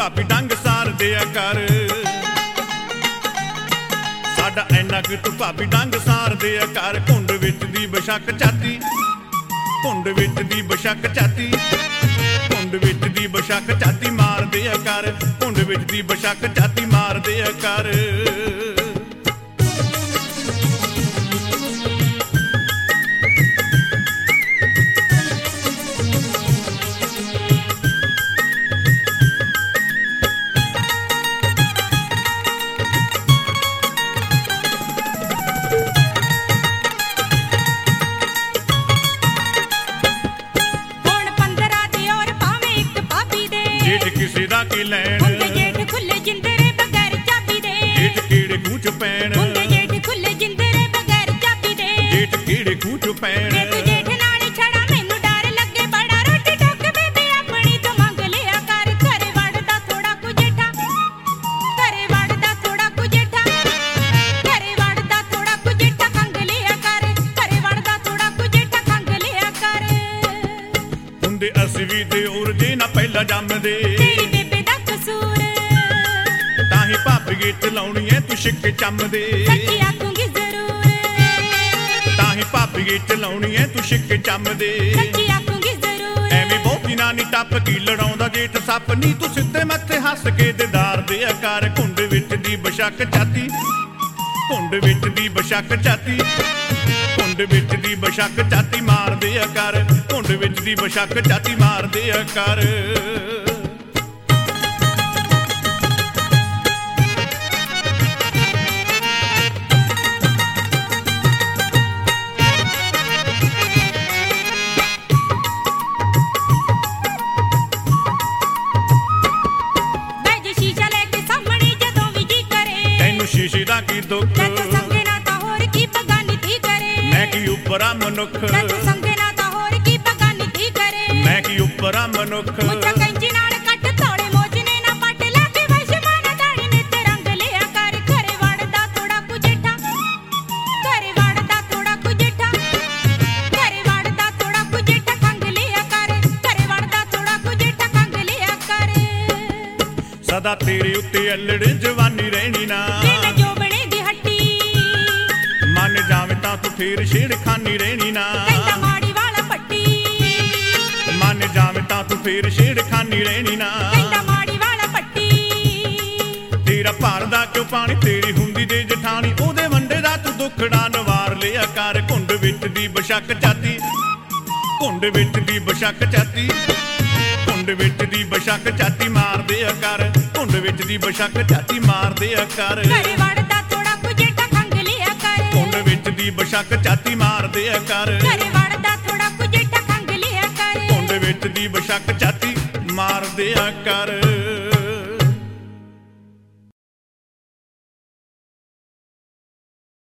ਭਾਬੀ ਡੰਗ ਸਾਰ ਦਿਆ ਕਰ। ਸਾਡਾ ਇੰਨਾ ਕਿ ਤੂੰ ਭਾਬੀ ਡੰਗ ਸਾਰ ਦਿਆ ਕਰ। ਘੁੰਡ ਵਿੱਚ ਦੀ ਬਸ਼ੱਕ ਛਾਤੀ, ਘੁੰਡ ਵਿੱਚ ਦੀ ਬਸ਼ੱਕ ਛਾਤੀ, ਘੁੰਡ ਵਿੱਚ ਦੀ ਬਸ਼ੱਕ ਛਾਤੀ ਮਾਰ ਦਿਆ ਕਰ। ਘੁੰਡ ਵਿੱਚ ਦੀ ਬਸ਼ੱਕ ਛਾਤੀ ਮਾਰ ਦਿਆ ਕਰ। ਜੇਠ ਕਿਸੇ ਦਾ ਕੀ ਲੈਣ, ਹੁੰਦੇ ਜੇਠ ਖੁੱਲੇ ਜਿੰਦਰੇ ਬਗੈਰ ਚਾਬੀ ਦੇ। ਜੇਠ ਕੀੜੇ ਖੂਹ ਚ ਪੈਣ, ਹੁੰਦੇ ਜੇਠ ਖੁੱਲੇ ਜਿੰਦਰੇ ਬਗੈਰ ਚਾਬੀ ਦੇ। ਜੇਠ ਕੀੜੇ ਖੂਹ ਚ ਪੈਣ। ਜੇ ਤੂੰ ਜੇਠ ਨਾਲ ਹੀ ਛੜਾ ਮੈਨੂੰ ਡਰ ਲੱਗੇ ਬੜਾ। ਰੋਟੀ ਟੁੱਕ ਬੇਬੇ ਆਪਣੀ ਤੋਂ ਮੰਗ ਲਿਆ ਕਰ। ਘਰੇ ਵੜਦਾ ਥੋੜਾ ਕੁ ਜੇਠਾ, ਘਰੇ ਵੜਦਾ ਥੋੜਾ ਕੁ ਜੇਠਾ, ਘਰੇ ਵੜਦਾ ਥੋੜਾ ਕੁ ਜੇਠਾ ਖੰਗ ਲਿਆ ਕਰ। ਘਰੇ ਵੜਦਾ ਥੋੜਾ ਕੁ ਜੇਠਾ ਖੰਗ ਲਿਆ ਕਰ। ਹੁੰਦੇ ਅਸੀਂ ਵੀ ਤੇ ਔਰ ਜੇ ਨਾ ਪਹਿਲਾਂ ਜੰਮਦੇ। ਤੇਰੀ ਬੇਬੇ ਦਾ ਕਸੂਰ, ਤਾਂ ਹੀ ਭਾਬੀਏ ਚਲਾਉਣੀ ਐ ਤੂੰ ਛਿੱਕੇ ਚੰਮਦੇ। ਸੱਚੀ ਆਖੂੰਗੀ ਜ਼ਰੂਰ, ਤਾਂ ਹੀ ਭਾਬੀਏ ਚਲਾਉਣੀ ਐ ਤੂੰ ਛਿੱਕੇ ਚੰਮਦੇ। ਸੱਚੀ ਆਖੂੰਗੀ ਜ਼ਰੂਰ। ਐਵੇਂ ਬਹੁਤੀ ਨਾ ਨੀ ਟੱਪ ਕੀ ਲੜਾਉਂਦਾ ਜੇਠ ਸੱਪ ਨੀ। ਤੂੰ ਸਿੱਧੇ ਮੱਥੇ ਹੱਸ ਕੇ ਦਿਦਾਰ ਦਿਆ ਕਰ। ਘੁੰਡ ਵਿੱਚ ਦੀ ਬਸ਼ੱਕ ਛਾਤੀ, ਘੁੰਡ ਵਿੱਚ ਦੀ ਬਸ਼ੱਕ ਛਾਤੀ, ਘੁੰਡ ਵਿੱਚ ਦੀ ਬਸ਼ੱਕ ਛਾਤੀ ਮਾਰ ਦਿਆ ਕਰ। ਘੁੰਡ ਵਿੱਚ ਦੀ ਬਸ਼ੱਕ ਛਾਤੀ ਮਾਰ ਦਿਆ ਕਰ। ਸ਼ੀਸ਼ੇ ਦਾ ਕੀ ਦੁੱਖ, ਜੱਟ ਸੰਗੇ ਨਾ ਤਾਂ ਹੋਰ ਕੀ ਬਗਾਨੀ ਕੀ ਕਰੇ। ਮੈਂ ਕੀ ਉੱਪਰਾ ਮਨੁੱਖ, ਜੱਟ ਸੰਗੇ ਨਾ ਤਾਂ ਹੋਰ ਕੀ ਬਗਾਨੀ ਕੀ ਕਰੇ। ਮੈਂ ਕੀ ਉੱਪਰਾ ਮਨੁੱਖ। ਮੁੱਛਾਂ ਕੈਂਚੀ ਨਾਲ ਕੱਟ ਥੋੜੇ ਮੋਜਨੇ ਨਾ ਪੱਟ ਲਾ ਕੇ ਵਸ਼ਮਾਨਾ ਦਾੜੀ ਨਿੱਤ ਰੰਗ ਲਿਆ ਕਰ। ਘਰੇ ਵੜਦਾ ਥੋੜਾ ਕੁ ਜੇਠਾ, ਘਰੇ ਵੜਦਾ ਥੋੜਾ ਕੁ ਜੇਠਾ, ਘਰੇ ਵੜਦਾ ਥੋੜਾ ਕੁ ਜੇਠਾ ਖੰਗ ਲਿਆ ਕਰ। ਘਰੇ ਵੜਦਾ ਥੋੜਾ ਕੁ ਜੇਠਾ ਖੰਗ ਲਿਆ ਕਰ। ਸਦਾ ਤੇਰੇ ਉੱਤੇ ਅਲੜ ਜਵਾਨੀ ਰਹਿਣੀ ਨਾ। ਜੋਬਣੇ ਦੀ ਹੱਟੀ ਮੰਨ ਜਾਵੇਂ ਤਾਂ ਤੂੰ ਫੇਰ ਛੇੜਖਾਨੀ ਰਹਿਣੀ ਨਾ। ਕਹਿੰਦਾ ਮਾੜੀ ਵਾਲਾ ਪੱਟੀ, ਮੰਨ ਜਾਵੇਂ ਤਾਂ ਤੂੰ ਫੇਰ ਛੇੜਖਾਨੀ ਰਹਿਣੀ ਨਾ। ਕਹਿੰਦਾ ਮਾੜੀ ਵਾਲਾ ਪੱਟੀ। ਤੇਰਾ ਭਰਦਾ ਕਿਉਂ ਪਾਣੀ ਤੇਰੀ ਹੁੰਦੀ ਦੇ ਜਠਾਣੀ। ਉਹਦੇ ਵੰਡੇ ਦਾ ਤੂੰ ਦੁੱਖੜਾ ਨਵਾਰ ਲਿਆ ਕਰ। ਘੁੰਡ ਵਿੱਚ ਦੀ ਬਸ਼ੱਕ ਛਾਤੀ, ਘੁੰਡ ਵਿੱਚ ਦੀ ਬਸ਼ੱਕ ਛਾਤੀ, ਘੁੰਡ ਵਿੱਚ ਦੀ ਬਸ਼ੱਕ ਛਾਤੀ ਮਾਰ ਦਿਆ ਕਰ। ਘੁੰਡ ਵਿੱਚ ਦੀ ਬਸ਼ੱਕ ਛਾਤੀ ਮਾਰ ਦਿਆ ਕਰ। ਘਰੇ ਵੜਦਾ ਥੋੜਾ ਕੁ ਜੇਠਾ ਖੰਗ ਲਿਆ ਕਰ। ਘੁੰਡ ਵਿੱਚ ਦੀ ਬਸ਼ੱਕ ਛਾਤੀ ਮਾਰ ਦਿਆ ਕਰ। ਘਰੇ ਵੜਦਾ ਥੋੜਾ ਕੁ ਜੇਠਾ ਖੰਗ ਲਿਆ ਕਰ। ਘੁੰਡ ਵਿੱਚ ਦੀ ਬਸ਼ੱਕ ਛਾਤੀ ਮਾਰ ਦਿਆ ਕਰ।